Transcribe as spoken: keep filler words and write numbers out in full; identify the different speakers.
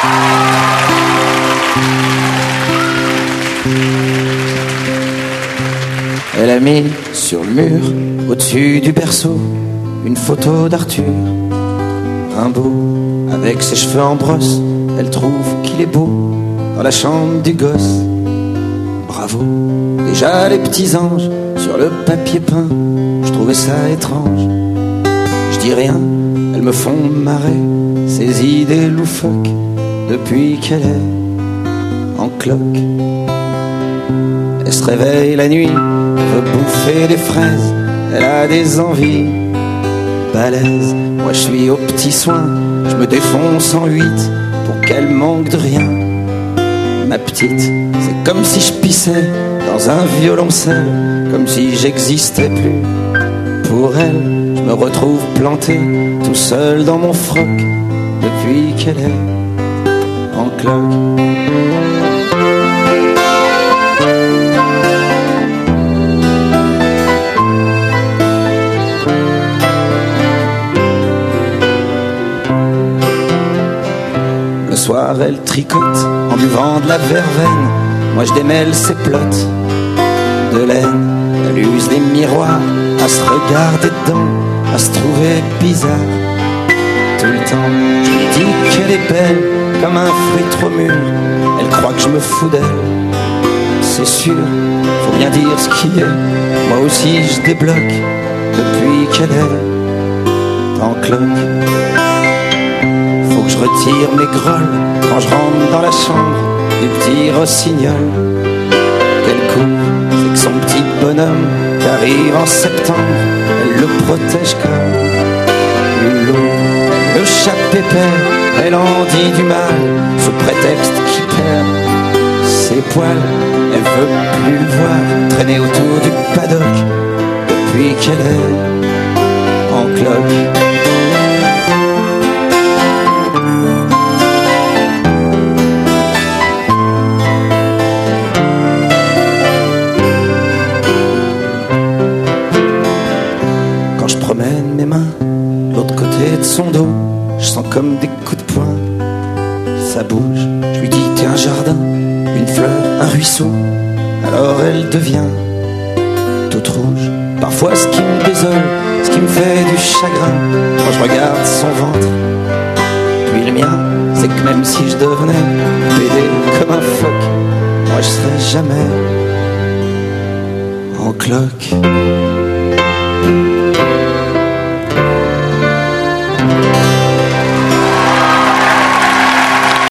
Speaker 1: Elle a mis sur le mur, au-dessus du berceau, une photo d'Arthur Rimbaud. Avec ses cheveux en brosse, elle trouve qu'il est beau dans la chambre du gosse. Bravo, déjà les petits anges sur le papier peint, je trouvais ça étrange. Je dis rien, elles me font marrer, ces idées loufoques, depuis qu'elle est en cloque. Elle se réveille la nuit, elle veut bouffer des fraises, elle a des envies balèzes. Moi je suis aux petits soins, je me défonce en huit pour qu'elle manque de rien. Ma petite, c'est comme si je pissais dans un violoncelle, comme si j'existais plus. Pour elle, je me retrouve planté tout seul dans mon froc depuis qu'elle est en cloque. Le soir, elle tricote en buvant de la verveine. Moi, je démêle ses plottes de laine. Elle use les miroirs à se regarder dedans, à se trouver bizarre tout le temps. Je lui dis qu'elle est belle comme un fruit trop mûr. Elle croit que je me fous d'elle, c'est sûr. Faut bien dire ce qui est. Moi aussi, je débloque depuis qu'elle est en cloque. Faut que je retire mes grolles quand je rentre dans la chambre du petit rossignol. Quel coup, c'est que son petit bonhomme qui arrive en septembre, elle le protège comme une louve. Elle le chape pépère, elle en dit du mal sous prétexte qu'il perd ses poils. Elle veut plus le voir traîner autour du paddock depuis qu'elle est en cloque. Promène mes mains de l'autre côté de son dos, je sens comme des coups de poing. Ça bouge, je lui dis t'es un jardin, une fleur, un ruisseau. Alors elle devient toute rouge. Parfois ce qui me désole, ce qui me fait du chagrin, quand je regarde son ventre, puis le mien, c'est que même si je devenais pédé comme un phoque, moi je serais jamais en cloque.